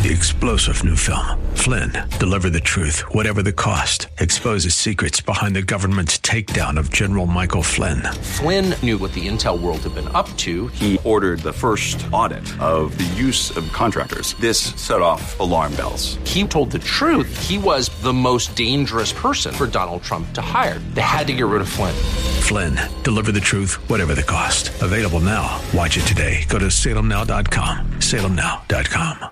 The explosive new film, Flynn, deliver the truth, whatever the cost, exposes secrets behind the government's takedown of General Michael Flynn. Flynn knew what the intel world had been up to. He ordered the first audit of the use of contractors. This set off alarm bells. He told the truth. He was the most dangerous person for Donald Trump to hire. They had to get rid of Flynn. Flynn, deliver the truth, whatever the cost. Available now. Watch it today. Go to salemnow.com. salemnow.com.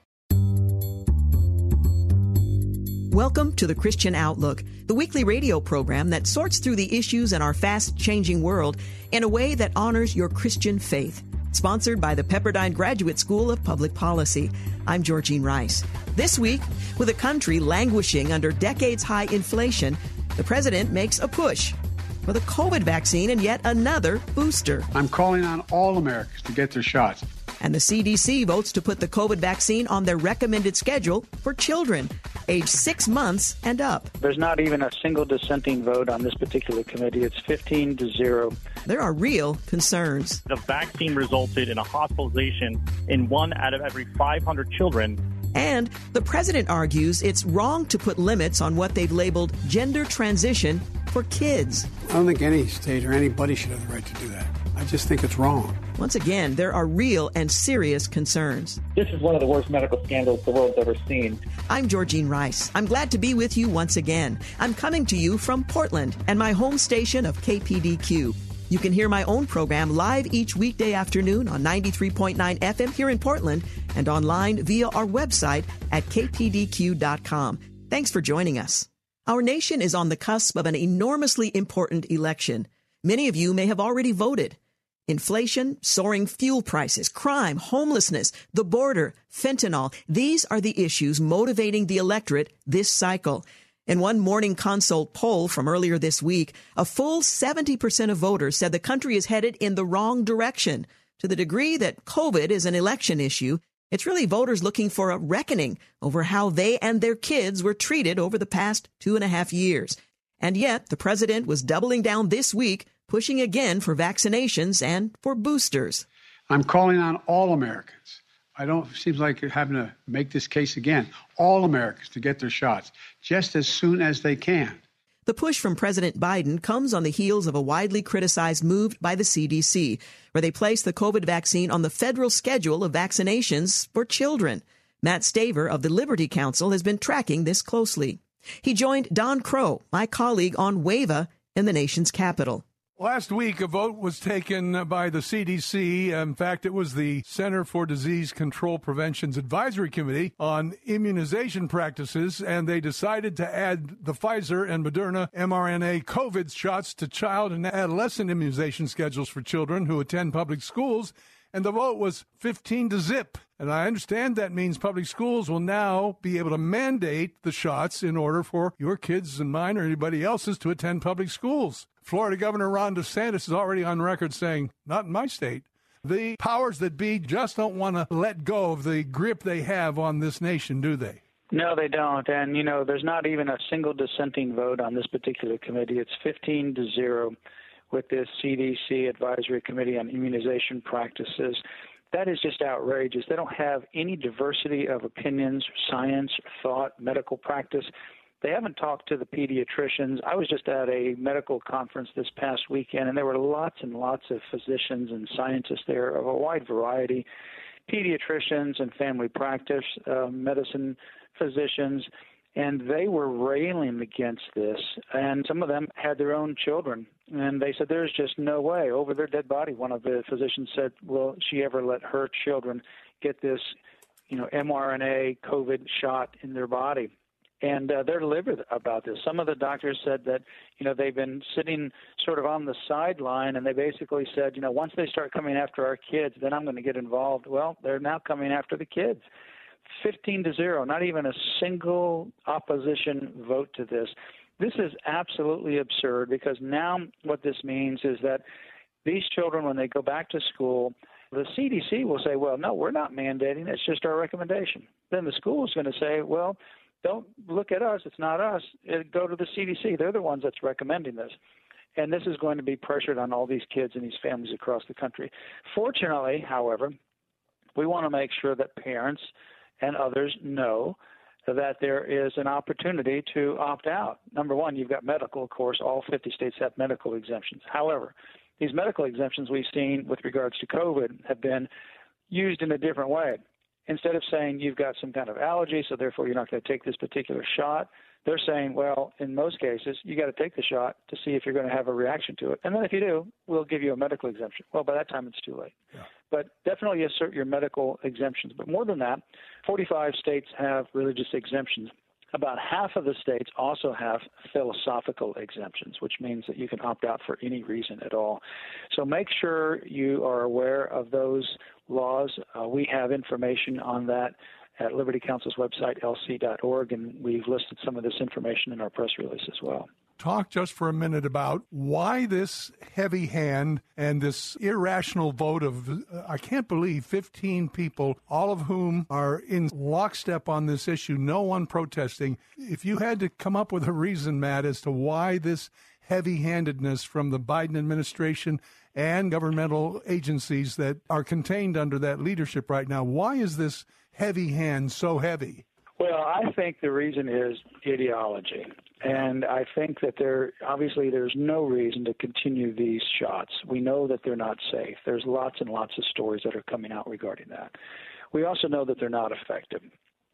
Welcome to The Christian Outlook, the weekly radio program that sorts through the issues in our fast-changing world in a way that honors your Christian faith. Sponsored by the Pepperdine Graduate School of Public Policy. I'm Georgene Rice. This week, with a country languishing under decades-high inflation, the president makes a push for the COVID vaccine and yet another booster. I'm calling on all Americans to get their shots. And the CDC votes to put the COVID vaccine on their recommended schedule for children aged 6 months and up. There's not even a single dissenting vote on this particular committee. It's 15-0. There are real concerns. The vaccine resulted in a hospitalization in 1 out of every 500 children. And the president argues it's wrong to put limits on what they've labeled gender transition for kids. I don't think any state or anybody should have the right to do that. I just think it's wrong. Once again, there are real and serious concerns. This is one of the worst medical scandals the world's ever seen. I'm Georgene Rice. I'm glad to be with you once again. I'm coming to you from Portland and my home station of KPDQ. You can hear my own program live each weekday afternoon on 93.9 FM here in Portland and online via our website at kpdq.com. Thanks for joining us. Our nation is on the cusp of an enormously important election. Many of you may have already voted. Inflation, soaring fuel prices, crime, homelessness, the border, fentanyl. These are the issues motivating the electorate this cycle. In one Morning Consult poll from earlier this week, a full 70% of voters said the country is headed in the wrong direction. To the degree that COVID is an election issue, it's really voters looking for a reckoning over how they and their kids were treated over the past 2.5 years. And yet, the president was doubling down this week, pushing again for vaccinations and for boosters. I'm calling on all Americans. It seems like you're having to make this case again. All Americans to get their shots just as soon as they can. The push from President Biden comes on the heels of a widely criticized move by the CDC, where they placed the COVID vaccine on the federal schedule of vaccinations for children. Matt Staver of the Liberty Counsel has been tracking this closely. He joined Don Crow, my colleague on WAVA, in the nation's capital. Last week, a vote was taken by the CDC. In fact, it was the Center for Disease Control Prevention's Advisory Committee on immunization practices, and they decided to add the Pfizer and Moderna mRNA COVID shots to child and adolescent immunization schedules for children who attend public schools, and the vote was 15-0. And I understand that means public schools will now be able to mandate the shots in order for your kids and mine or anybody else's to attend public schools. Florida Governor Ron DeSantis is already on record saying, not in my state. The powers that be just don't want to let go of the grip they have on this nation, do they? No, they don't. And, there's not even a single dissenting vote on this particular committee. It's 15-0 with this CDC Advisory Committee on Immunization Practices. That is just outrageous. They don't have any diversity of opinions, science, thought, medical practice. They haven't talked to the pediatricians. I was just at a medical conference this past weekend, and there were lots and lots of physicians and scientists there of a wide variety, pediatricians and family practice, medicine physicians, and they were railing against this. And some of them had their own children, and they said there's just no way. Over their dead body, one of the physicians said, will she ever let her children get this, mRNA COVID shot in their body? And they're livid about this. Some of the doctors said that, they've been sitting sort of on the sideline, and they basically said, once they start coming after our kids, then I'm going to get involved. Well, they're now coming after the kids. 15-0, not even a single opposition vote to this. This is absolutely absurd because now what this means is that these children, when they go back to school, the CDC will say, well, no, we're not mandating. It's just our recommendation. Then the school is going to say, well, don't look at us. It's not us. Go to the CDC. They're the ones that's recommending this. And this is going to be pressured on all these kids and these families across the country. Fortunately, however, we want to make sure that parents and others know that there is an opportunity to opt out. Number one, you've got medical, of course. All 50 states have medical exemptions. However, these medical exemptions we've seen with regards to COVID have been used in a different way. Instead of saying you've got some kind of allergy, so therefore you're not going to take this particular shot, they're saying, well, in most cases, you got to take the shot to see if you're going to have a reaction to it. And then if you do, we'll give you a medical exemption. Well, by that time, it's too late. Yeah. But definitely assert your medical exemptions. But more than that, 45 states have religious exemptions. About half of the states also have philosophical exemptions, which means that you can opt out for any reason at all. So make sure you are aware of those laws. We have information on that at Liberty Counsel's website, lc.org, and we've listed some of this information in our press release as well. Talk just for a minute about why this heavy hand and this irrational vote of, I can't believe, 15 people, all of whom are in lockstep on this issue, no one protesting. If you had to come up with a reason, Matt, as to why this heavy-handedness from the Biden administration and governmental agencies that are contained under that leadership right now, why is this heavy hand so heavy? Well, I think the reason is ideology. And I think that there's no reason to continue these shots. We know that they're not safe. There's lots and lots of stories that are coming out regarding that. We also know that they're not effective.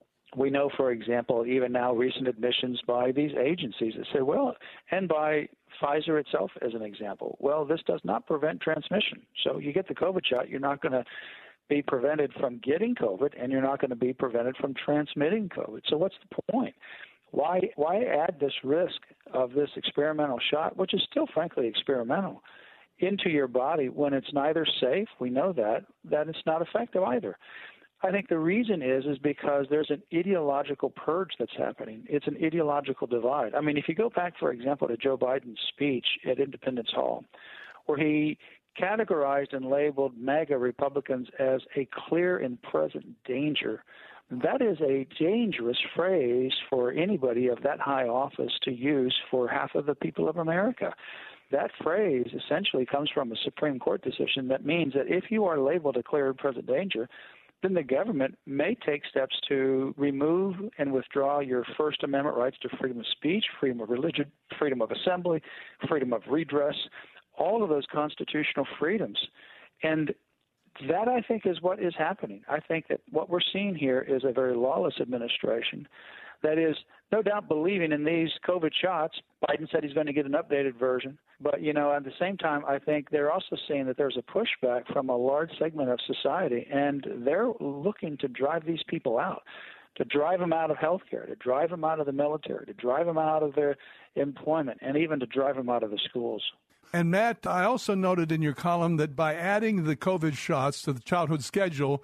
We know, for example, even now recent admissions by these agencies that say, well, and by Pfizer itself as an example, well, this does not prevent transmission. So you get the COVID shot, you're not going to be prevented from getting COVID, and you're not going to be prevented from transmitting COVID. So what's the point? Why add this risk of this experimental shot, which is still, frankly, experimental, into your body when it's neither safe, we know that it's not effective either? I think the reason is because there's an ideological purge that's happening. It's an ideological divide. I mean, if you go back, for example, to Joe Biden's speech at Independence Hall, where he categorized and labeled MAGA Republicans as a clear and present danger, that is a dangerous phrase for anybody of that high office to use for half of the people of America. That phrase essentially comes from a Supreme Court decision that means that if you are labeled a clear and present danger, then the government may take steps to remove and withdraw your First Amendment rights to freedom of speech, freedom of religion, freedom of assembly, freedom of redress, all of those constitutional freedoms. And that, I think, is what is happening. I think that what we're seeing here is a very lawless administration that is no doubt believing in these COVID shots. Biden said he's going to get an updated version. But, at the same time, I think they're also seeing that there's a pushback from a large segment of society, and they're looking to drive these people out, to drive them out of healthcare, to drive them out of the military, to drive them out of their employment, and even to drive them out of the schools. And, Matt, I also noted in your column that by adding the COVID shots to the childhood schedule,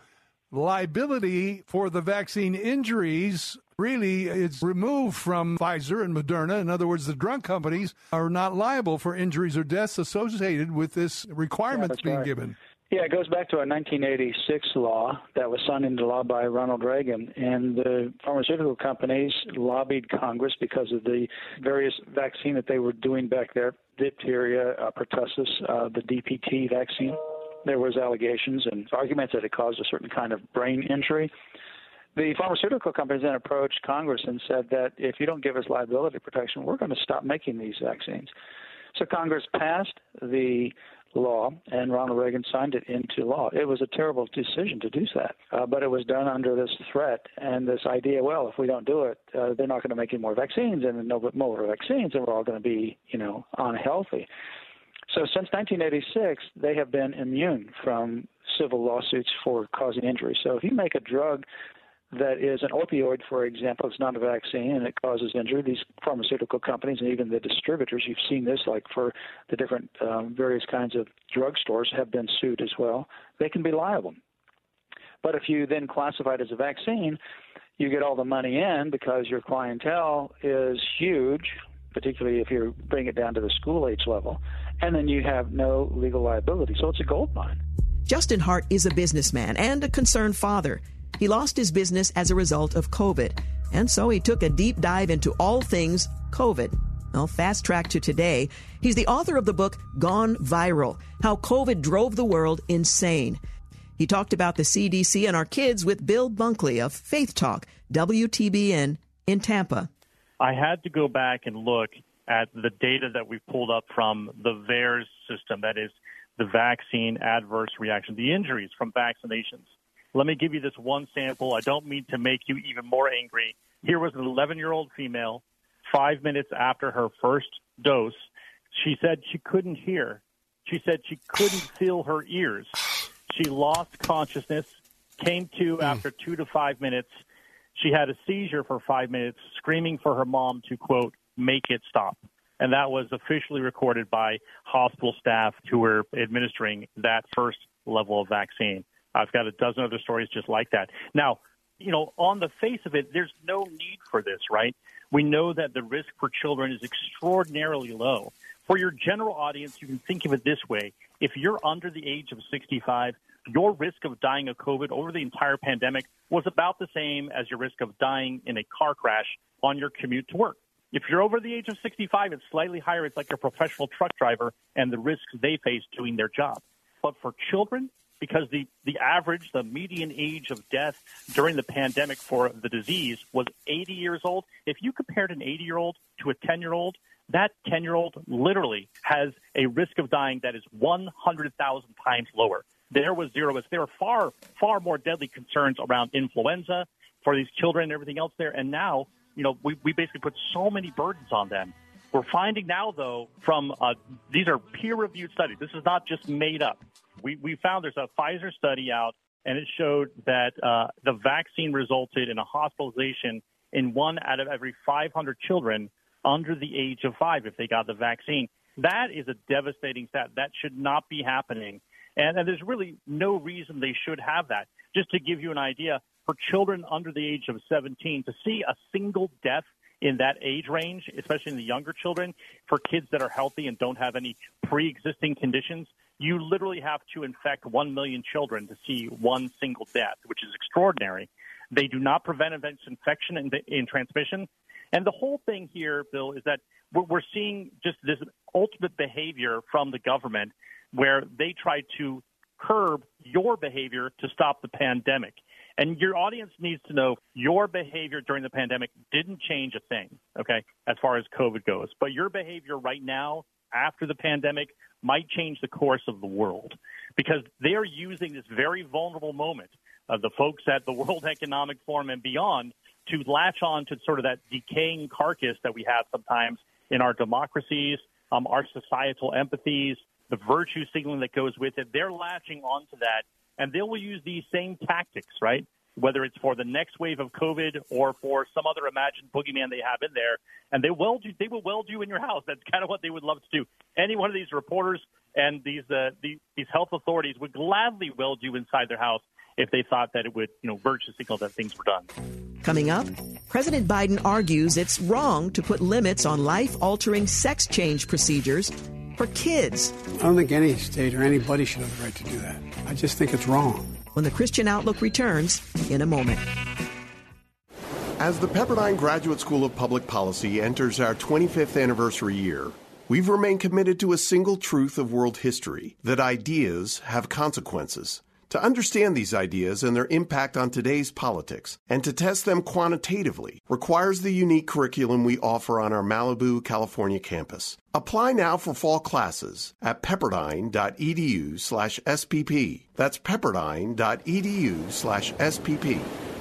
liability for the vaccine injuries really is removed from Pfizer and Moderna. In other words, the drug companies are not liable for injuries or deaths associated with this requirement that's being given. Yeah, it goes back to a 1986 law that was signed into law by Ronald Reagan, and the pharmaceutical companies lobbied Congress because of the various vaccine that they were doing back there, diphtheria, pertussis, the DPT vaccine. There was allegations and arguments that it caused a certain kind of brain injury. The pharmaceutical companies then approached Congress and said that if you don't give us liability protection, we're going to stop making these vaccines. So Congress passed the law, and Ronald Reagan signed it into law. It was a terrible decision to do that, but it was done under this threat and this idea, well, if we don't do it, they're not going to make any more vaccines, and no more vaccines, and we're all going to be, unhealthy. So since 1986, they have been immune from civil lawsuits for causing injury. So if you make a drug that is an opioid, for example, it's not a vaccine and it causes injury, these pharmaceutical companies and even the distributors, you've seen this like for the different various kinds of drugstores have been sued as well. They can be liable. But if you then classify it as a vaccine, you get all the money in because your clientele is huge, particularly if you bring it down to the school age level, and then you have no legal liability. So it's a gold mine. Justin Hart is a businessman and a concerned father. He lost his business as a result of COVID, and so he took a deep dive into all things COVID. Well, fast track to today. He's the author of the book Gone Viral, How COVID Drove the World Insane. He talked about the CDC and our kids with Bill Bunkley of Faith Talk, WTBN in Tampa. I had to go back and look at the data that we pulled up from the VAERS system, that is the vaccine adverse reaction, the injuries from vaccinations. Let me give you this one sample. I don't mean to make you even more angry. Here was an 11-year-old female, 5 minutes after her first dose. She said she couldn't hear. She said she couldn't feel her ears. She lost consciousness, came to after 2 to 5 minutes. She had a seizure for 5 minutes, screaming for her mom to, quote, make it stop. And that was officially recorded by hospital staff who were administering that first level of vaccine. I've got a dozen other stories just like that. Now, on the face of it, there's no need for this, right? We know that the risk for children is extraordinarily low. For your general audience, you can think of it this way. If you're under the age of 65, your risk of dying of COVID over the entire pandemic was about the same as your risk of dying in a car crash on your commute to work. If you're over the age of 65, it's slightly higher. It's like a professional truck driver and the risks they face doing their job. But for children, because the average, the median age of death during the pandemic for the disease was 80 years old, if you compared an 80-year-old to a 10-year-old, that 10-year-old literally has a risk of dying that is 100,000 times lower. There was zero risk. There are far, far more deadly concerns around influenza for these children and everything else there. And now, we basically put so many burdens on them. We're finding now, though, from these are peer-reviewed studies. This is not just made up. We found there's a Pfizer study out, and it showed that the vaccine resulted in a hospitalization in 1 out of every 500 children under the age of 5 if they got the vaccine. That is a devastating stat. That should not be happening. And there's really no reason they should have that. Just to give you an idea, for children under the age of 17, to see a single death in that age range, especially in the younger children, for kids that are healthy and don't have any pre-existing conditions, you literally have to infect 1 million children to see one single death, which is extraordinary. They do not prevent infection in transmission. And the whole thing here, Bill, is that we're seeing just this ultimate behavior from the government where they try to curb your behavior to stop the pandemic. And your audience needs to know your behavior during the pandemic didn't change a thing, okay, as far as COVID goes. But your behavior right now, after the pandemic, might change the course of the world because they are using this very vulnerable moment of the folks at the World Economic Forum and beyond to latch on to sort of that decaying carcass that we have sometimes in our democracies, our societal empathies, the virtue signaling that goes with it. They're latching onto that, and they will use these same tactics, right? Whether it's for the next wave of COVID or for some other imagined boogeyman they have in there, and they will weld you in your house. That's kind of what they would love to do. Any one of these reporters and these health authorities would gladly weld you inside their house if they thought that it would, virtue signal that things were done. Coming up, President Biden argues it's wrong to put limits on life-altering sex change procedures for kids. I don't think any state or anybody should have the right to do that. I just think it's wrong. When the Christian Outlook returns in a moment. As the Pepperdine Graduate School of Public Policy enters our 25th anniversary year, we've remained committed to a single truth of world history, that ideas have consequences. To understand these ideas and their impact on today's politics, and to test them quantitatively, requires the unique curriculum we offer on our Malibu, California campus. Apply now for fall classes at pepperdine.edu/SPP. That's pepperdine.edu/SPP.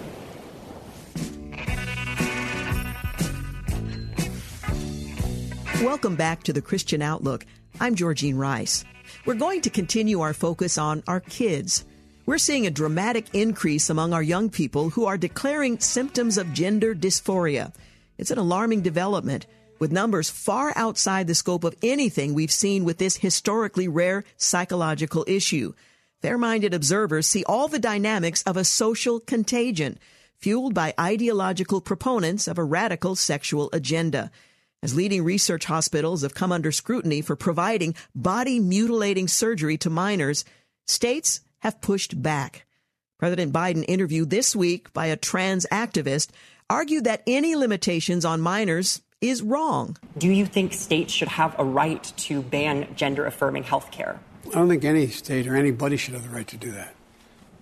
Welcome back to the Christian Outlook. I'm Georgene Rice. We're going to continue our focus on our kids. We're seeing a dramatic increase among our young people who are declaring symptoms of gender dysphoria. It's an alarming development, with numbers far outside the scope of anything we've seen with this historically rare psychological issue. Fair-minded observers see all the dynamics of a social contagion, fueled by ideological proponents of a radical sexual agenda. As leading research hospitals have come under scrutiny for providing body-mutilating surgery to minors, states have pushed back. President Biden, interviewed this week by a trans activist, argued that any limitations on minors is wrong. Do you think states should have a right to ban gender-affirming health care? I don't think any state or anybody should have the right to do that.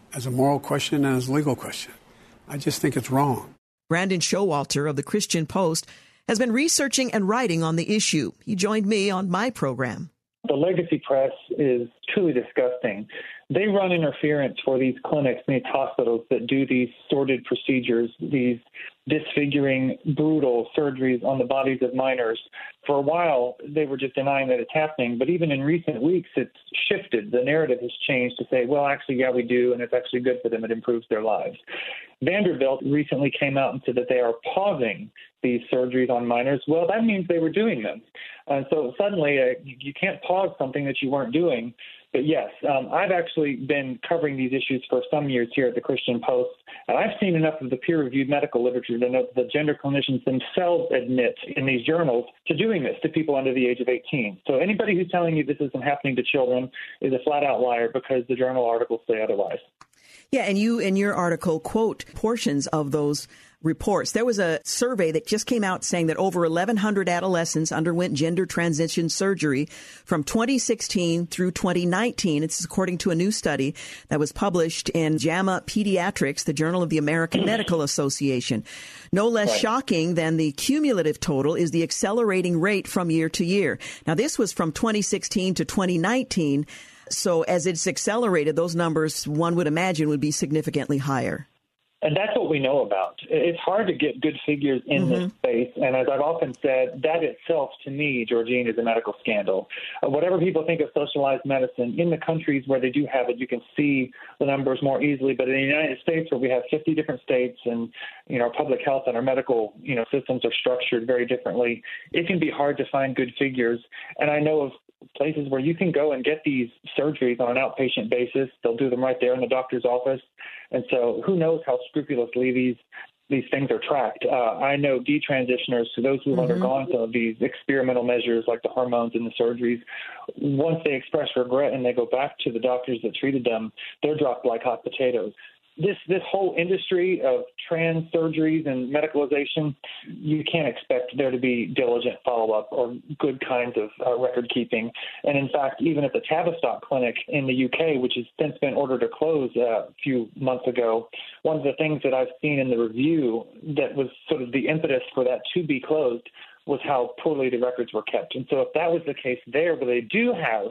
as a moral question and as a legal question. I just think it's wrong. Brandon Showalter of the Christian Post has been researching and writing on the issue. He joined me on my program. The legacy press is truly disgusting. They run interference for these clinics and these hospitals that do these sordid procedures, these disfiguring, brutal surgeries on the bodies of minors. For a while, they were just denying that it's happening. But even in recent weeks, it's shifted. The narrative has changed to say, well, actually, yeah, we do, and it's actually good for them. It improves their lives. Vanderbilt recently came out and said that they are pausing these surgeries on minors. Well, that means they were doing them. And so suddenly you can't pause something that you weren't doing. But yes, I've actually been covering these issues for some years here at the Christian Post, and I've seen enough of the peer-reviewed medical literature to know that the gender clinicians themselves admit in these journals to doing this to people under the age of 18. So anybody who's telling you this isn't happening to children is a flat-out liar because the journal articles say otherwise. Yeah, and you in your article quote portions of those reports. There was a survey that just came out saying that over 1,100 adolescents underwent gender transition surgery from 2016 through 2019. It's according to a new study that was published in JAMA Pediatrics, the Journal of the American Medical Association. No less shocking than the cumulative total is the accelerating rate from year to year. Now, this was from 2016 to 2019. So as it's accelerated, those numbers, one would imagine, would be significantly higher. And that's what we know about. It's hard to get good figures in this space. And as I've often said, that itself, to me, Georgine, is a medical scandal. Whatever people think of socialized medicine, in the countries where they do have it, you can see the numbers more easily. But in the United States, where we have 50 different states and, our public health and our medical, systems are structured very differently, it can be hard to find good figures. And I know of places where you can go and get these surgeries on an outpatient basis. They'll do them right there in the doctor's office. And so who knows how scrupulously these things are tracked. I know detransitioners, so those who have undergone some of these experimental measures like the hormones and the surgeries, once they express regret and they go back to the doctors that treated them, they're dropped like hot potatoes. This whole industry of trans surgeries and medicalization, you can't expect there to be diligent follow-up or good kinds of record keeping. And in fact, even at the Tavistock Clinic in the UK, which has since been ordered to close a few months ago, one of the things that I've seen in the review that was sort of the impetus for that to be closed was how poorly the records were kept. And so if that was the case there, but they do have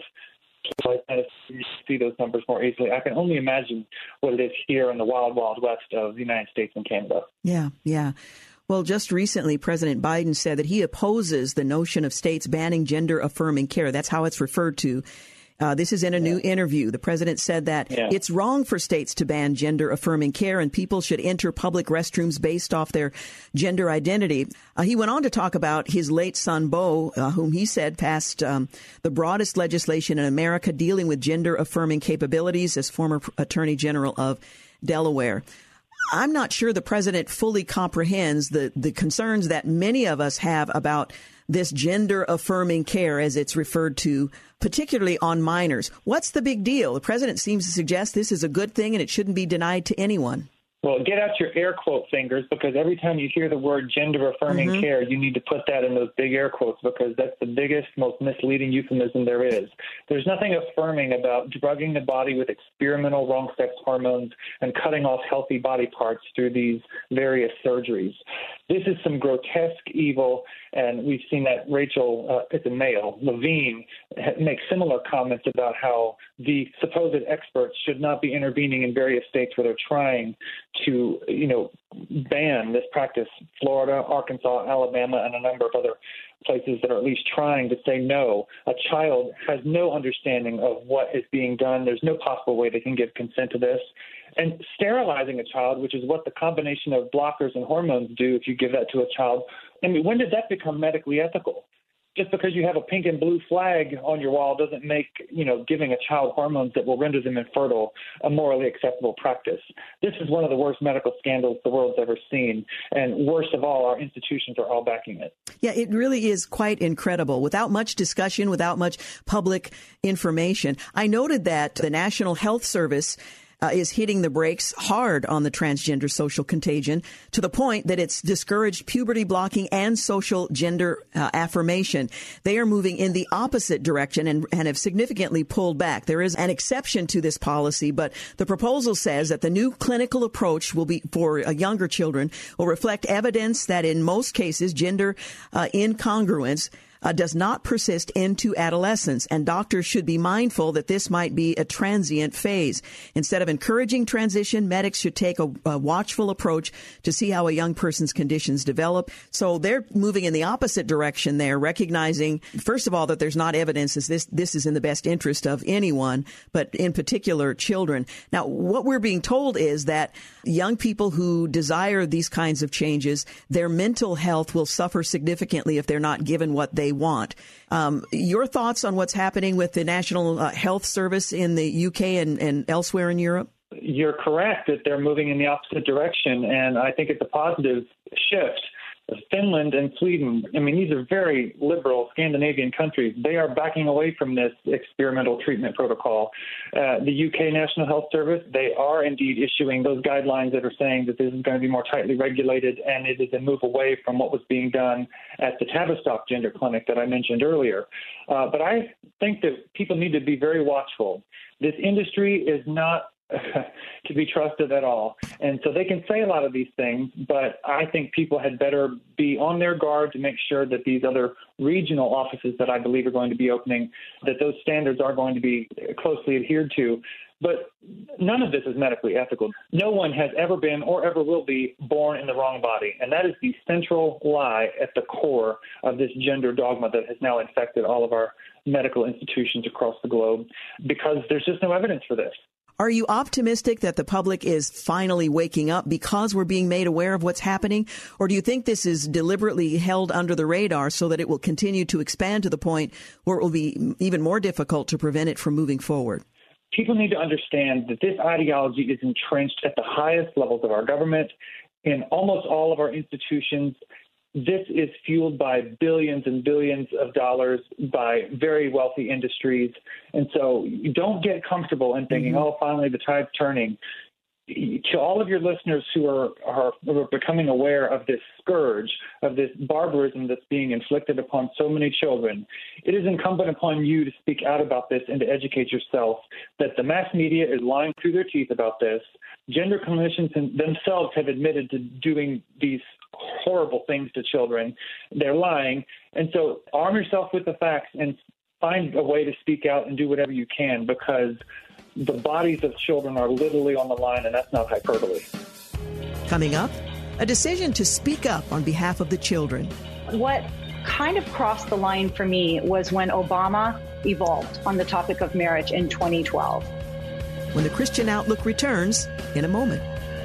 you see those numbers more easily, I can only imagine what it is here in the wild, wild west of the United States and Canada. Yeah. Well, just recently, President Biden said that he opposes the notion of states banning gender-affirming care. That's how it's referred to. This is in a new interview. The president said that it's wrong for states to ban gender-affirming care and people should enter public restrooms based off their gender identity. He went on to talk about his late son, Beau, whom he said passed the broadest legislation in America dealing with gender-affirming capabilities as former Attorney General of Delaware. I'm not sure the president fully comprehends the concerns that many of us have about this gender-affirming care, as it's referred to, particularly on minors. What's the big deal? The president seems to suggest this is a good thing and it shouldn't be denied to anyone. Well, get out your air quote fingers, because every time you hear the word gender-affirming care, you need to put that in those big air quotes, because that's the biggest, most misleading euphemism there is. There's nothing affirming about drugging the body with experimental wrong-sex hormones and cutting off healthy body parts through these various surgeries. This is some grotesque evil, and we've seen that Rachel, it's a male, Levine, make similar comments about how the supposed experts should not be intervening in various states where they're trying to, ban this practice. Florida, Arkansas, Alabama, and a number of other places that are at least trying to say no. A child has no understanding of what is being done. There's no possible way they can give consent to this. And sterilizing a child, which is what the combination of blockers and hormones do if you give that to a child, I mean, when did that become medically ethical? Just because you have a pink and blue flag on your wall doesn't make, giving a child hormones that will render them infertile a morally acceptable practice. This is one of the worst medical scandals the world's ever seen. And worst of all, our institutions are all backing it. Yeah, it really is quite incredible. Without much discussion, without much public information. I noted that the National Health Service is hitting the brakes hard on the transgender social contagion to the point that it's discouraged puberty blocking and social gender affirmation. They are moving in the opposite direction and have significantly pulled back. There is an exception to this policy, but the proposal says that the new clinical approach will be for younger children will reflect evidence that in most cases gender incongruence does not persist into adolescence, and doctors should be mindful that this might be a transient phase. Instead of encouraging transition, medics should take a watchful approach to see how a young person's conditions develop. So they're moving in the opposite direction there, recognizing, first of all, that there's not evidence that this is in the best interest of anyone, but in particular children. Now, what we're being told is that young people who desire these kinds of changes, their mental health will suffer significantly if they're not given what they want. Your thoughts on what's happening with the National Health Service in the UK and elsewhere in Europe? You're correct that they're moving in the opposite direction, and I think it's a positive shift. Finland and Sweden, I mean, these are very liberal Scandinavian countries. They are backing away from this experimental treatment protocol. The UK National Health Service, they are indeed issuing those guidelines that are saying that this is going to be more tightly regulated, and it is a move away from what was being done at the Tavistock Gender Clinic that I mentioned earlier. But I think that people need to be very watchful. This industry is not to be trusted at all. And so they can say a lot of these things, but I think people had better be on their guard to make sure that these other regional offices that I believe are going to be opening, that those standards are going to be closely adhered to. But none of this is medically ethical. No one has ever been or ever will be born in the wrong body. And that is the central lie at the core of this gender dogma that has now infected all of our medical institutions across the globe, because there's just no evidence for this. Are you optimistic that the public is finally waking up because we're being made aware of what's happening? Or do you think this is deliberately held under the radar so that it will continue to expand to the point where it will be even more difficult to prevent it from moving forward? People need to understand that this ideology is entrenched at the highest levels of our government, in almost all of our institutions. This is fueled by billions and billions of dollars by very wealthy industries. And so you don't get comfortable in thinking, oh, finally the tide's turning. To all of your listeners who are becoming aware of this scourge, of this barbarism that's being inflicted upon so many children, it is incumbent upon you to speak out about this and to educate yourself that the mass media is lying through their teeth about this. Gender clinicians themselves have admitted to doing these horrible things to children. They're lying. And so arm yourself with the facts and find a way to speak out and do whatever you can, because the bodies of children are literally on the line, and that's not hyperbole. Coming up, a decision to speak up on behalf of the children. What kind of crossed the line for me was when Obama evolved on the topic of marriage in 2012. When the Christian Outlook returns in a moment.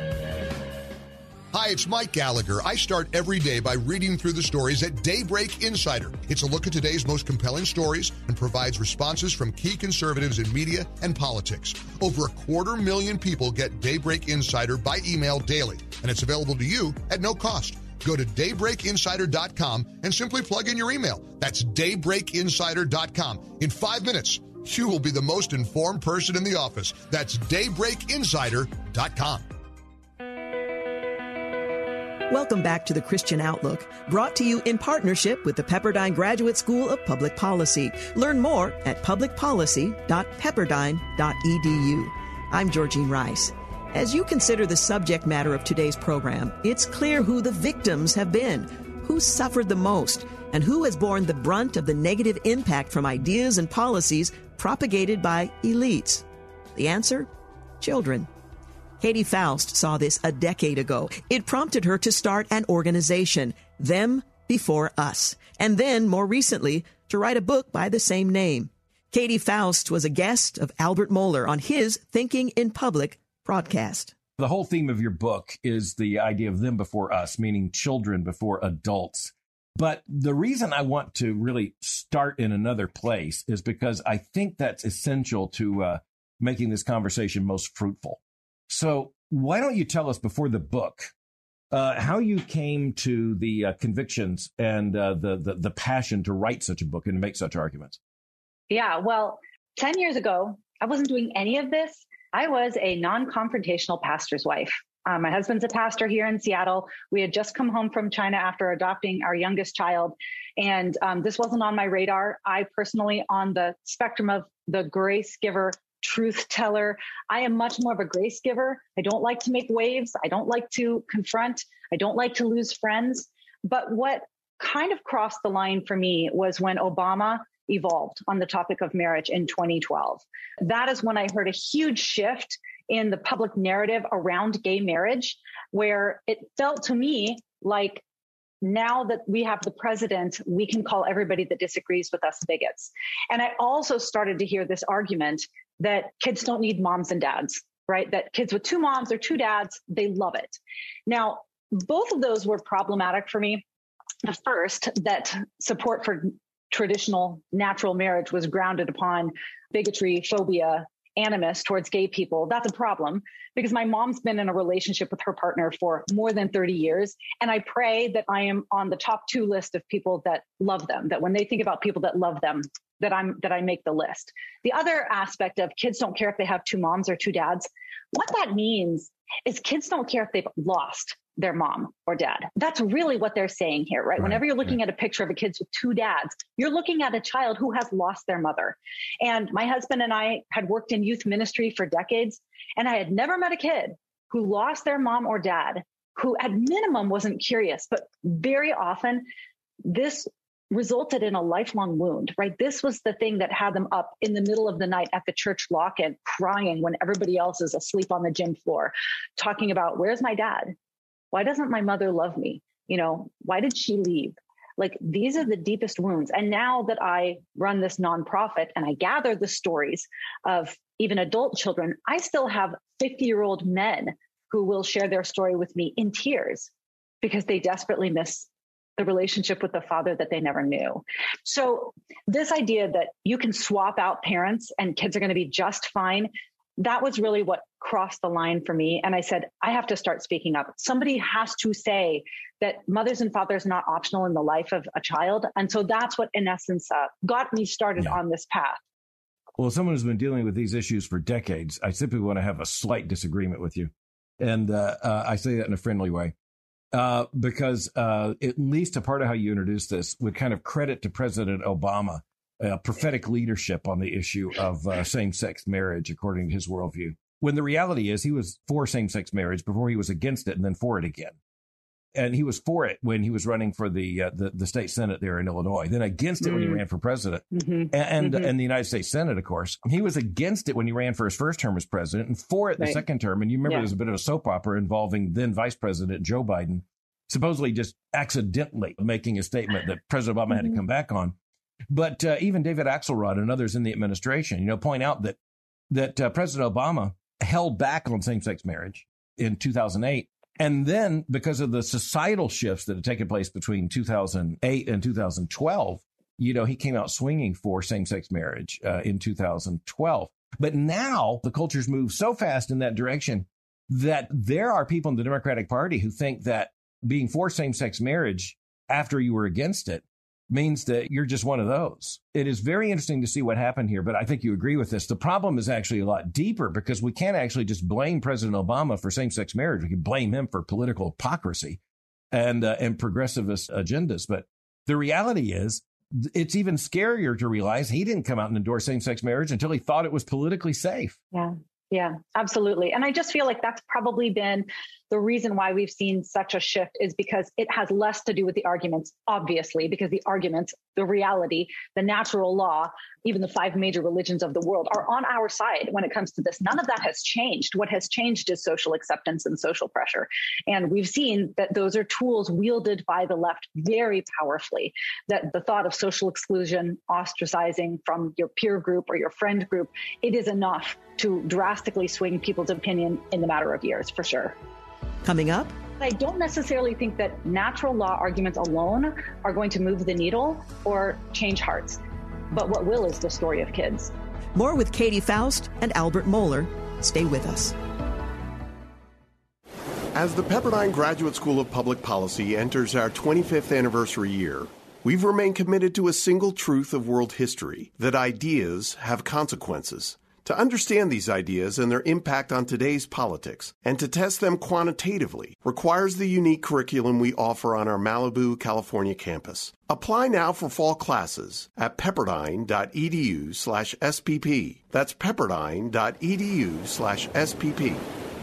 Hi, it's Mike Gallagher. I start every day by reading through the stories at Daybreak Insider. It's a look at today's most compelling stories and provides responses from key conservatives in media and politics. Over 250,000 people get Daybreak Insider by email daily, and it's available to you at no cost. Go to daybreakinsider.com and simply plug in your email. That's daybreakinsider.com. In 5 minutes, you will be the most informed person in the office. That's daybreakinsider.com. Welcome back to the Christian Outlook, brought to you in partnership with the Pepperdine Graduate School of Public Policy. Learn more at publicpolicy.pepperdine.edu. I'm Georgene Rice. As you consider the subject matter of today's program, it's clear who the victims have been, who suffered the most, and who has borne the brunt of the negative impact from ideas and policies propagated by elites. The answer? Children. Katie Faust saw this a decade ago. It prompted her to start an organization, Them Before Us, and then, more recently, to write a book by the same name. Katie Faust was a guest of Albert Mohler on his Thinking in Public broadcast. The whole theme of your book is the idea of them before us, meaning children before adults. But the reason I want to really start in another place is because I think that's essential to making this conversation most fruitful. So why don't you tell us before the book how you came to the convictions and the passion to write such a book and to make such arguments? Yeah, well, 10 years ago, I wasn't doing any of this. I was a non-confrontational pastor's wife. My husband's a pastor here in Seattle. We had just come home from China after adopting our youngest child. And this wasn't on my radar. I personally, on the spectrum of the grace giver, truth teller, I am much more of a grace giver. I don't like to make waves. I don't like to confront. I don't like to lose friends. But what kind of crossed the line for me was when Obama evolved on the topic of marriage in 2012. That is when I heard a huge shift in the public narrative around gay marriage, where it felt to me like now that we have the president, we can call everybody that disagrees with us bigots. And I also started to hear this argument that kids don't need moms and dads, right? That kids with two moms or two dads, they love it. Now, both of those were problematic for me. The first, that support for traditional natural marriage was grounded upon bigotry, phobia, animus towards gay people. That's a problem because my mom's been in a relationship with her partner for more than 30 years. And I pray that I am on the top 2 list of people that love them, that when they think about people that love them, that I make the list. The other aspect of kids don't care if they have 2 moms or 2 dads. What that means is kids don't care if they've lost their mom or dad. That's really what they're saying here, right? Whenever you're looking at a picture of a kid with 2 dads, you're looking at a child who has lost their mother. And my husband and I had worked in youth ministry for decades, and I had never met a kid who lost their mom or dad, who at minimum wasn't curious, but very often this resulted in a lifelong wound, right? This was the thing that had them up in the middle of the night at the church lock-in, crying when everybody else is asleep on the gym floor, talking about, where's my dad? Why doesn't my mother love me? You know, why did she leave? Like, these are the deepest wounds. And now that I run this nonprofit and I gather the stories of even adult children, I still have 50-year-old men who will share their story with me in tears because they desperately miss the relationship with the father that they never knew. So this idea that you can swap out parents and kids are going to be just fine, that was really what crossed the line for me. And I said, I have to start speaking up. Somebody has to say that mothers and fathers are not optional in the life of a child. And so that's what, in essence, got me started on this path. Well, as someone who's been dealing with these issues for decades, I simply want to have a slight disagreement with you. And I say that in a friendly way. Because at least a part of how you introduced this would kind of credit to President Obama prophetic leadership on the issue of same-sex marriage, according to his worldview. When the reality is he was for same-sex marriage before he was against it and then for it again. And he was for it when he was running for the state Senate there in Illinois, then against it when he ran for president. And the United States Senate, of course. He was against it when he ran for his first term as president and for it the second term. And you remember there's a bit of a soap opera involving then Vice President Joe Biden, supposedly just accidentally making a statement that President Obama had to come back on. But even David Axelrod and others in the administration, point out that President Obama held back on same-sex marriage in 2008. And then because of the societal shifts that had taken place between 2008 and 2012, he came out swinging for same-sex marriage in 2012. But now the culture's moved so fast in that direction that there are people in the Democratic Party who think that being for same-sex marriage after you were against it means that you're just one of those. It is very interesting to see what happened here, but I think you agree with this. The problem is actually a lot deeper because we can't actually just blame President Obama for same-sex marriage. We can blame him for political hypocrisy and progressivist agendas. But the reality is it's even scarier to realize he didn't come out and endorse same-sex marriage until he thought it was politically safe. Yeah, absolutely. And I just feel like that's probably been the reason why we've seen such a shift is because it has less to do with the arguments, obviously, because the arguments, the reality, the natural law, even the 5 major religions of the world are on our side when it comes to this. None of that has changed. What has changed is social acceptance and social pressure. And we've seen that those are tools wielded by the left very powerfully, that the thought of social exclusion, ostracizing from your peer group or your friend group, it is enough to drastically swing people's opinion in the matter of years, for sure. Coming up, I don't necessarily think that natural law arguments alone are going to move the needle or change hearts. But what will is the story of kids. More with Katie Faust and Albert Mohler. Stay with us. As the Pepperdine Graduate School of Public Policy enters our 25th anniversary year, we've remained committed to a single truth of world history, that ideas have consequences. To understand these ideas and their impact on today's politics, and to test them quantitatively, requires the unique curriculum we offer on our Malibu, California campus. Apply now for fall classes at pepperdine.edu/SPP. That's pepperdine.edu/SPP.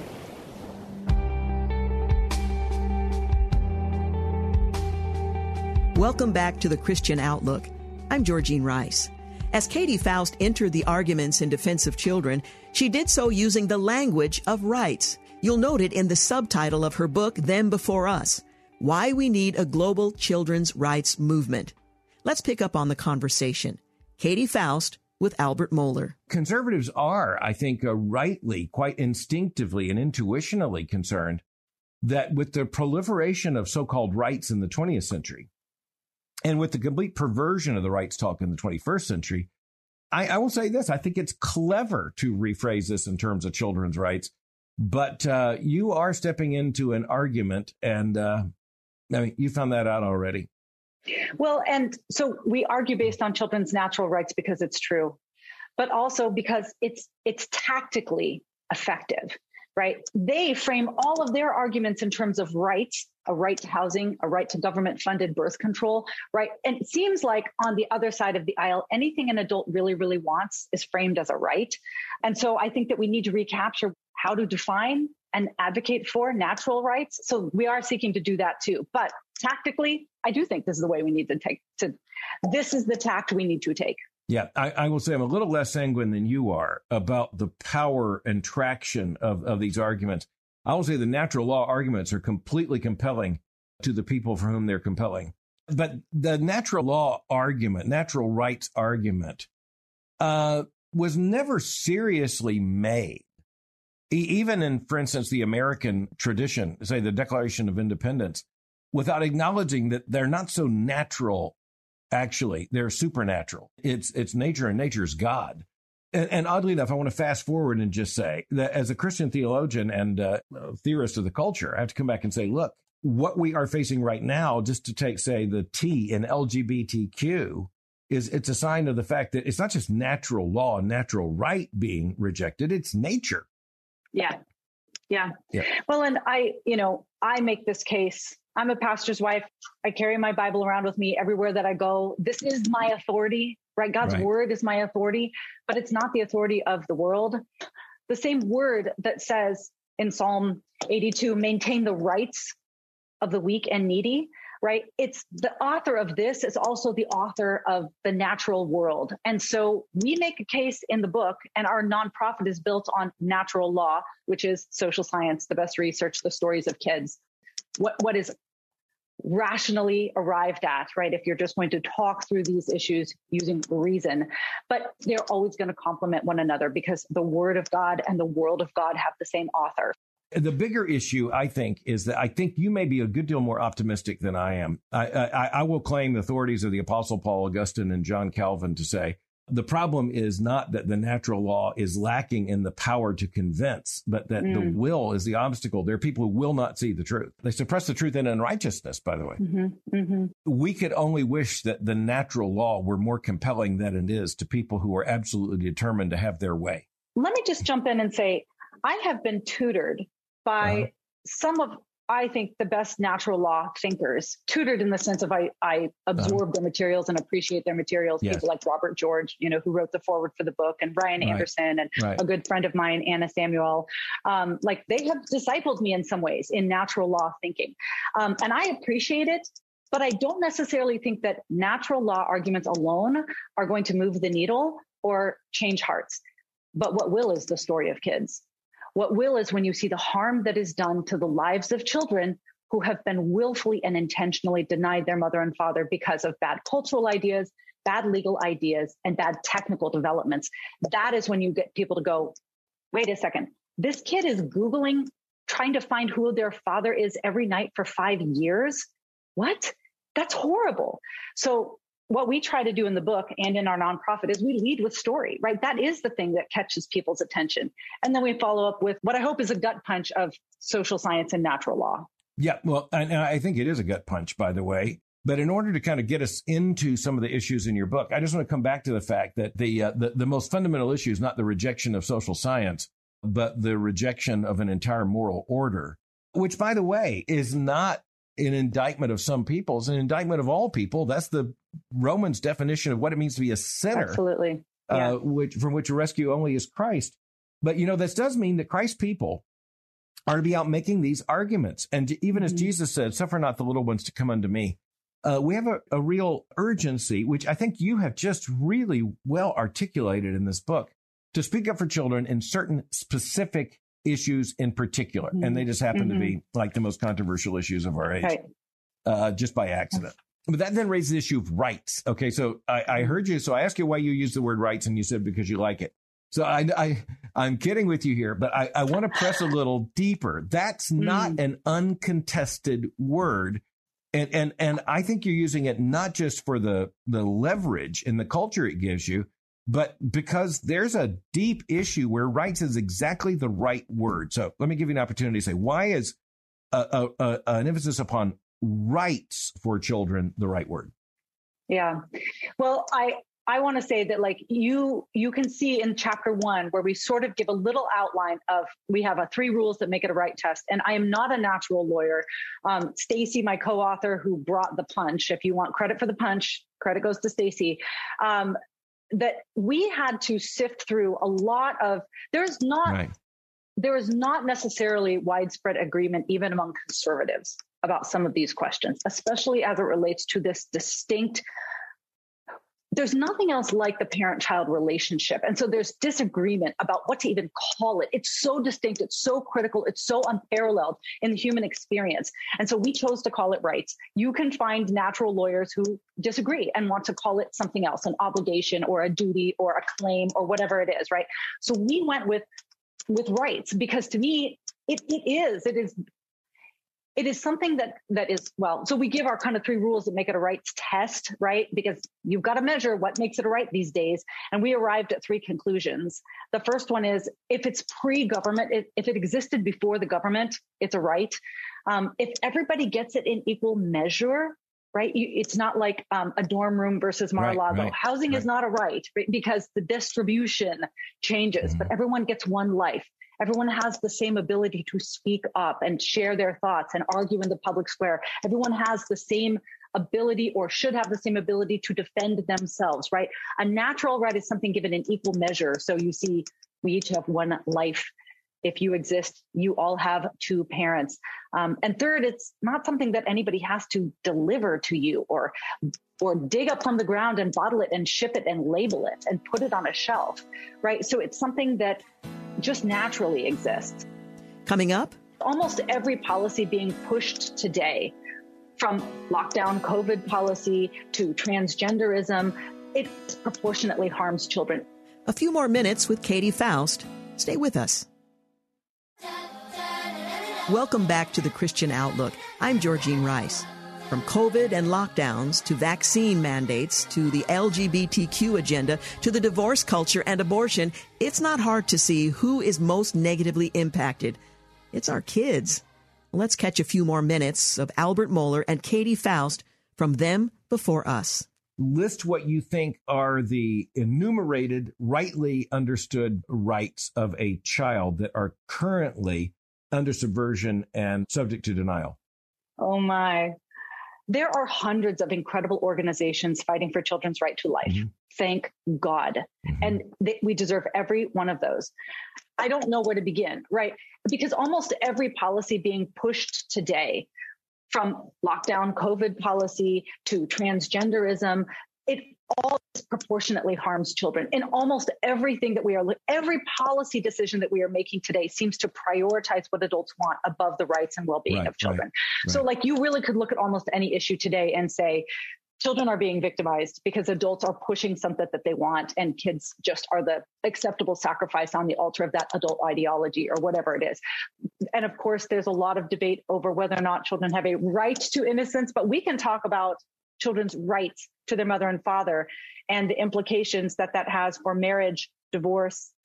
Welcome back to the Christian Outlook. I'm Georgene Rice. As Katie Faust entered the arguments in defense of children, she did so using the language of rights. You'll note it in the subtitle of her book, Them Before Us, Why We Need a Global Children's Rights Movement. Let's pick up on the conversation. Katie Faust with Albert Mohler. Conservatives are, I think, rightly, quite instinctively and intuitionally concerned that with the proliferation of so-called rights in the 20th century, and with the complete perversion of the rights talk in the 21st century, I will say this. I think it's clever to rephrase this in terms of children's rights, but you are stepping into an argument, and you found that out already. Well, and so we argue based on children's natural rights because it's true, but also because it's tactically effective, right? They frame all of their arguments in terms of rights, a right to housing, a right to government-funded birth control, right? And it seems like on the other side of the aisle, anything an adult really, really wants is framed as a right. And so I think that we need to recapture how to define and advocate for natural rights. So we are seeking to do that too. But tactically, I do think this is the way we need to take. This is the tact we need to take. Yeah, I will say I'm a little less sanguine than you are about the power and traction of these arguments. I will say the natural law arguments are completely compelling to the people for whom they're compelling. But the natural law argument, natural rights argument, was never seriously made. Even in, for instance, the American tradition, say the Declaration of Independence, without acknowledging that they're not so natural. Actually, they're supernatural. It's nature, and nature's God. And oddly enough, I want to fast forward and just say that as a Christian theologian and theorist of the culture, I have to come back and say, look, what we are facing right now, just to take, say, the T in LGBTQ, it's a sign of the fact that it's not just natural law and natural right being rejected, it's nature. Yeah. Well, and I make this case. I'm a pastor's wife. I carry my Bible around with me everywhere that I go. This is my authority, right? God's word is my authority, but it's not the authority of the world. The same word that says in Psalm 82, maintain the rights of the weak and needy, right? It's the author of this is also the author of the natural world. And so we make a case in the book, and our nonprofit is built on natural law, which is social science, the best research, the stories of kids. What is rationally arrived at, right? If you're just going to talk through these issues using reason, but they're always going to complement one another because the word of God and the world of God have the same author. The bigger issue, I think, is that I think you may be a good deal more optimistic than I am. I will claim the authorities of the Apostle Paul, Augustine, and John Calvin to say, the problem is not that the natural law is lacking in the power to convince, but that the will is the obstacle. There are people who will not see the truth. They suppress the truth in unrighteousness, by the way. We could only wish that the natural law were more compelling than it is to people who are absolutely determined to have their way. Let me just jump in and say, I have been tutored by some of, I think, the best natural law thinkers, tutored in the sense of I absorb their materials and appreciate their materials. Yes. People like Robert George, who wrote the foreword for the book, and Brian Anderson, and a good friend of mine, Anna Samuel. They have discipled me in some ways in natural law thinking. And I appreciate it, but I don't necessarily think that natural law arguments alone are going to move the needle or change hearts. But what will is the story of kids. What will is when you see the harm that is done to the lives of children who have been willfully and intentionally denied their mother and father because of bad cultural ideas, bad legal ideas, and bad technical developments. That is when you get people to go, wait a second, this kid is Googling, trying to find who their father is every night for 5 years? What? That's horrible. So what we try to do in the book and in our nonprofit is we lead with story, right? That is the thing that catches people's attention. And then we follow up with what I hope is a gut punch of social science and natural law. Yeah, well, and I think it is a gut punch, by the way. But in order to kind of get us into some of the issues in your book, I just want to come back to the fact that the most fundamental issue is not the rejection of social science, but the rejection of an entire moral order, which, by the way, is not an indictment of some people. It's an indictment of all people. That's the Romans definition of what it means to be a sinner. Absolutely. Yeah. From which a rescue only is Christ. But, this does mean that Christ's people are to be out making these arguments. And even as Jesus said, suffer not the little ones to come unto me. We have a real urgency, which I think you have just really well articulated in this book, to speak up for children in certain specific issues in particular. And they just happen to be like the most controversial issues of our age, just by accident. But that then raises the issue of rights. Okay, so I heard you. So I asked you why you use the word rights, and you said because you like it. So I'm kidding with you here, but I want to press a little deeper. That's not an uncontested word. And I think you're using it not just for the leverage and the culture it gives you, but because there's a deep issue where rights is exactly the right word. So let me give you an opportunity to say, why is an emphasis upon rights for children the right word? Yeah. Well, I want to say that, like, you can see in chapter 1 where we sort of give a little outline of, we have 3 rules that make it a right test. And I am not a natural lawyer. Stacy, my co-author, who brought the punch, if you want credit for the punch, credit goes to Stacy, that we had to sift through a lot of, there is not necessarily widespread agreement, even among conservatives, about some of these questions, especially as it relates to this distinct. There's nothing else like the parent-child relationship. And so there's disagreement about what to even call it. It's so distinct. It's so critical. It's so unparalleled in the human experience. And so we chose to call it rights. You can find natural lawyers who disagree and want to call it something else, an obligation or a duty or a claim or whatever it is, right? So we went with rights because, to me, it is something that is, well, so we give our kind of 3 rules that make it a rights test, right? Because you've got to measure what makes it a right these days. And we arrived at 3 conclusions. The first one is, if it's pre-government, if it existed before the government, it's a right. If everybody gets it in equal measure, right? It's not like a dorm room versus Mar-a-Lago. Right, Housing is not a right, because the distribution changes, but everyone gets one life. Everyone has the same ability to speak up and share their thoughts and argue in the public square. Everyone has the same ability, or should have the same ability, to defend themselves, right? A natural right is something given in equal measure. So you see, we each have one life. If you exist, you all have 2 parents. And third, it's not something that anybody has to deliver to you or dig up from the ground and bottle it and ship it and label it and put it on a shelf, right? So it's something that just naturally exists. Coming up, almost every policy being pushed today, from lockdown COVID policy to transgenderism, it disproportionately harms children. A few more minutes with Katie Faust. Stay with us. Welcome back to the Christian Outlook. I'm Georgene Rice. From COVID and lockdowns to vaccine mandates to the LGBTQ agenda to the divorce culture and abortion, it's not hard to see who is most negatively impacted. It's our kids. Let's catch a few more minutes of Albert Mohler and Katie Faust from Them Before Us. List what you think are the enumerated, rightly understood rights of a child that are currently under subversion and subject to denial. Oh, my. There are hundreds of incredible organizations fighting for children's right to life. Thank God. And we deserve every one of those. I don't know where to begin, right? Because almost every policy being pushed today, from lockdown COVID policy to transgenderism, it all disproportionately harms children. In almost everything that every policy decision that we are making today seems to prioritize what adults want above the rights and well-being of children. Right. So, like, you really could look at almost any issue today and say, children are being victimized because adults are pushing something that they want, and kids just are the acceptable sacrifice on the altar of that adult ideology or whatever it is. And of course, there's a lot of debate over whether or not children have a right to innocence, but we can talk about children's rights to their mother and father and the implications that has for marriage, divorce,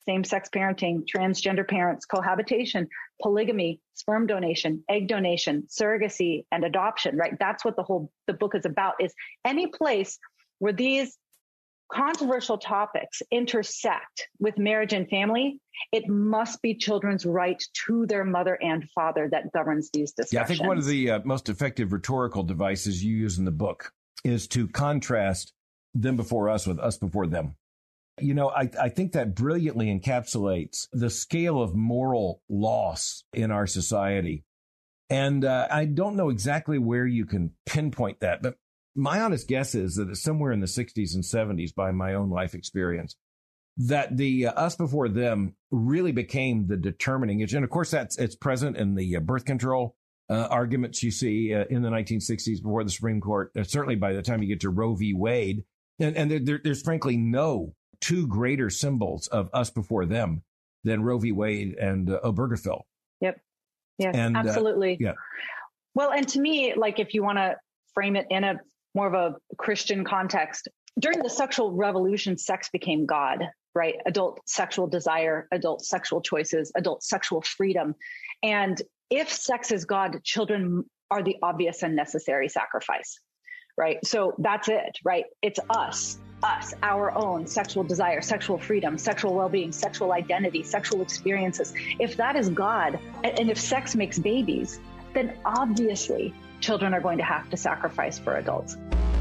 same-sex parenting, transgender parents, cohabitation, polygamy, sperm donation, egg donation, surrogacy, and adoption, right? That's what the book is about, is any place where these controversial topics intersect with marriage and family, it must be children's right to their mother and father that governs these discussions. Yeah, I think one of the most effective rhetorical devices you use in the book is to contrast them before us with us before them. You know, I think that brilliantly encapsulates the scale of moral loss in our society. And I don't know exactly where you can pinpoint that, but my honest guess is that it's somewhere in the 60s and 70s, by my own life experience, that the us before them really became the determining issue. And of course, it's present in the birth control arguments you see in the 1960s before the Supreme Court, certainly by the time you get to Roe v. Wade. And there's frankly no two greater symbols of us before them than Roe v. Wade and Obergefell. Yep. Yes, and, absolutely. Yeah. Well, and to me, like if you want to frame it in a more of a Christian context, during the sexual revolution, sex became God, right? Adult sexual desire, adult sexual choices, adult sexual freedom. And if sex is God, children are the obvious and necessary sacrifice, right? So that's it, right? It's us, our own sexual desire, sexual freedom, sexual well-being, sexual identity, sexual experiences. If that is God, and if sex makes babies, then obviously children are going to have to sacrifice for adults.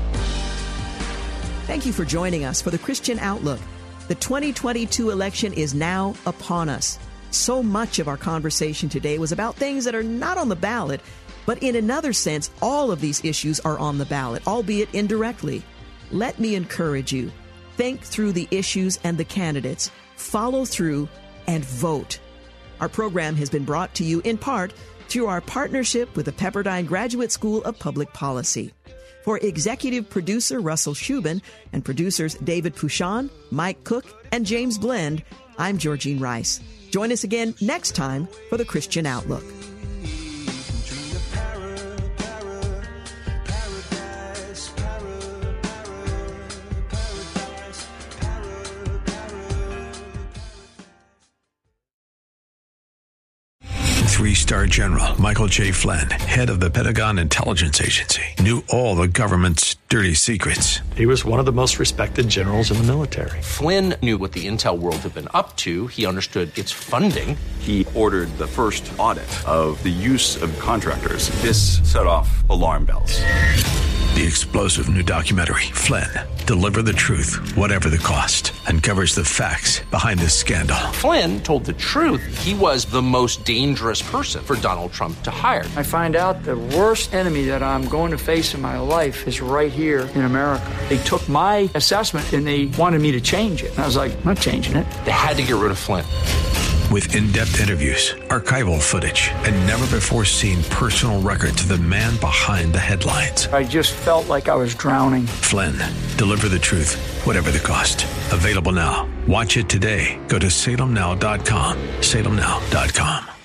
Thank you for joining us for the Christian Outlook. The 2022 election is now upon us. So much of our conversation today was about things that are not on the ballot, but in another sense, all of these issues are on the ballot, albeit indirectly. Let me encourage you. Think through the issues and the candidates. Follow through and vote. Our program has been brought to you in part through our partnership with the Pepperdine Graduate School of Public Policy. For executive producer Russell Shubin and producers David Pouchon, Mike Cook, and James Blend, I'm Georgene Rice. Join us again next time for the Christian Outlook. Three-star General Michael J. Flynn, head of the Pentagon Intelligence Agency, knew all the government's dirty secrets. He was one of the most respected generals in the military. Flynn knew what the intel world had been up to. He understood its funding. He ordered the first audit of the use of contractors. This set off alarm bells. The explosive new documentary, Flynn, Deliver the Truth, Whatever the Cost, uncovers the facts behind this scandal. Flynn told the truth. He was the most dangerous person for Donald Trump to hire. I find out the worst enemy that I'm going to face in my life is right here in America. They took my assessment and they wanted me to change it. And I was like, I'm not changing it. They had to get rid of Flynn. With in-depth interviews, archival footage, and never-before-seen personal records of the man behind the headlines. I just felt like I was drowning. Flynn, Deliver the Truth, Whatever the Cost. Available now. Watch it today. Go to salemnow.com. salemnow.com.